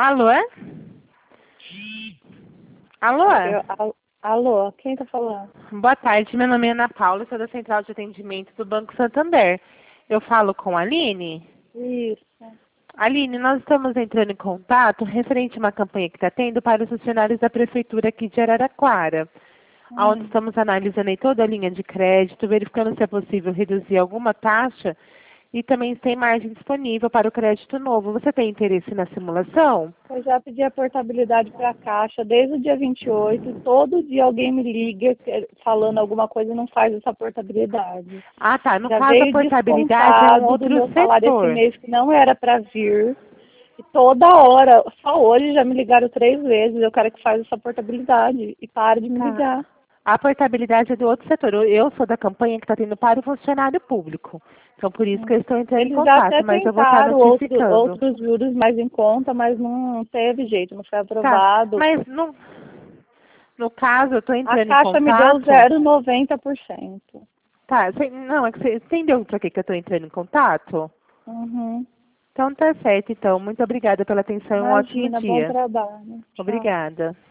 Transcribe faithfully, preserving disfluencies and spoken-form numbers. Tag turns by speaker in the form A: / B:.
A: Alô? é? Alô?
B: Eu- al- alô, quem tá falando?
A: Boa tarde, meu nome é Ana Paula, sou da Central de Atendimento do Banco Santander. Eu falo com a Aline?
B: Isso.
A: Aline, nós estamos entrando em contato referente a uma campanha que está tendo para os funcionários da Prefeitura aqui de Araraquara, onde
B: Hum.
A: estamos analisando aí toda a linha de crédito, verificando se é possível reduzir alguma taxa e também se tem margem disponível para o crédito novo. Você tem interesse na simulação?
B: Eu já pedi a portabilidade para a Caixa desde o dia vinte e oito. Todo dia alguém me liga que- falando alguma coisa e não faz essa portabilidade.
A: Ah, tá. No
B: Já
A: caso, a
B: veio
A: portabilidade é um
B: descontado do
A: outro
B: meu salário esse
A: setor.
B: mês que não era para vir. E toda hora, só hoje já me ligaram três vezes. Eu quero que faça essa portabilidade e pare de me
A: Tá.
B: ligar.
A: A portabilidade é do outro setor. Eu eu sou da campanha que está tendo para o funcionário público. Então, por isso que eu estou entrando em
B: Eles já até
A: contato, mas eu vou estar
B: tentaram outro,
A: notificando.
B: outros juros mais em conta, mas não teve jeito, não foi
A: Tá.
B: aprovado.
A: Mas, no, no caso, eu estou
B: A
A: entrando em
B: Caixa me deu
A: contato.
B: zero vírgula noventa por cento.
A: Tá, cê- não, é que você entendeu para que que eu estou entrando em contato?
B: Uhum.
A: Então, tá certo, então. Muito obrigada pela atenção e um ótimo
B: Imagina, bom
A: dia.
B: trabalho. Tchau.
A: Obrigada.